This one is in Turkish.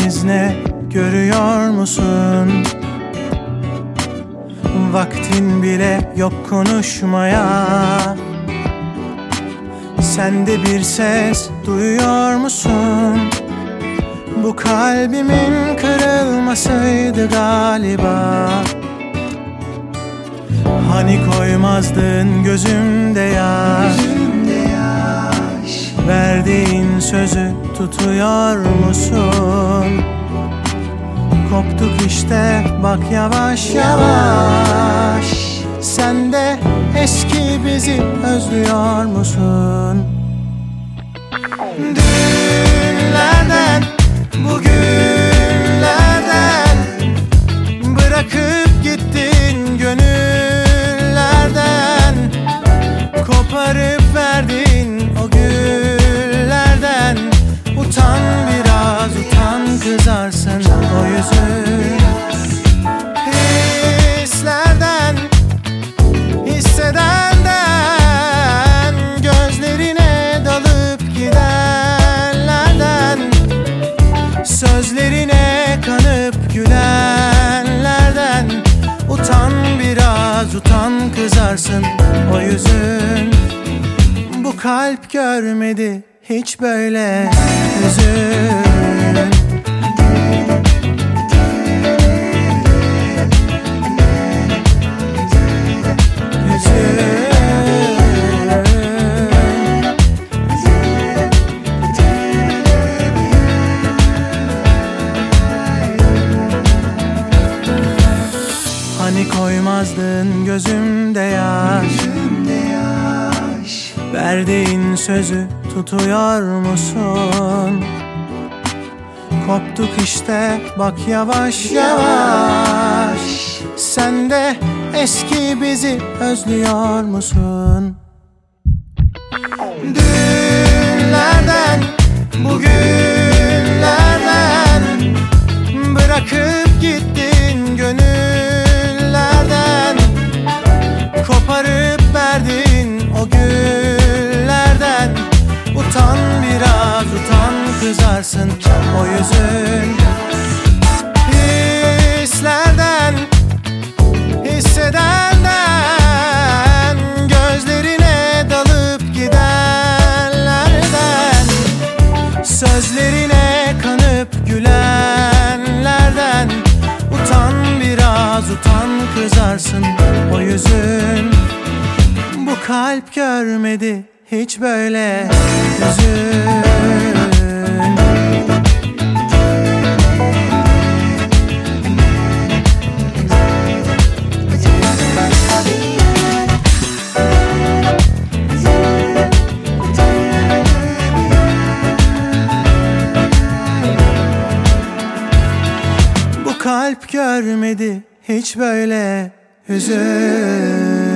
halimiz ne görüyor musun? Vaktin bile yok konuşmaya. Sen de bir ses duyuyor musun? Bu kalbimin kırılmasıydı galiba. Hani koymazdın gözümde yaş, verdiğin sözü tutuyor musun? Koptuk işte bak yavaş yavaş. Sen de eski bizi özlüyor musun? Dünlerden, bugünlerden, bırakıp gittin gönüllerden, koparıp verdin o güllerden. Utan biraz, utan, kızarsın o yüzün. Hislerden, hissedenden, gözlerine dalıp gidenlerden, sözlerine kanıp gülenlerden. Utan biraz, utan, kızarsın o yüzün. Bu kalp görmedi hiç böyle hüzün. Hani koymazdın gözümde yaş, verdiğin sözü tutuyor musun? Koptuk işte bak yavaş yavaş. Sen de eski bizi özlüyor musun? Dünlerden, bugünlerden, bırakıp gittin gönüllerden, koparıp verdin o güllerden. Utan biraz, utan, kızarsın o yüzün. Hislerden, hissedenden, gözlerine dalıp gidenlerden, sözlerine kanıp gülenlerden. Utan biraz, utan, kızarsın o yüzün. Bu kalp görmedi hiç böyle hüzün. Bu kalp görmedi hiç böyle hüzün.